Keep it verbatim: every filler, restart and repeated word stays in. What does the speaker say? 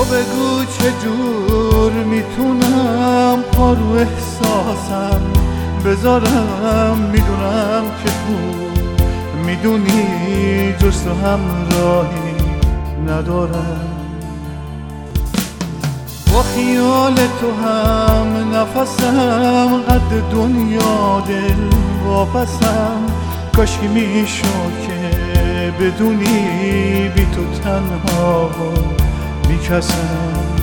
تو بگو چجور میتونم پا رو احساسم بذارم، میدونم که تو میدونی جز تو هم راهی ندارم. با خیال تو هم نفسم قد دنیا دل واپسم، کاشکی میشد که بدونی بی تو تنها میکسم.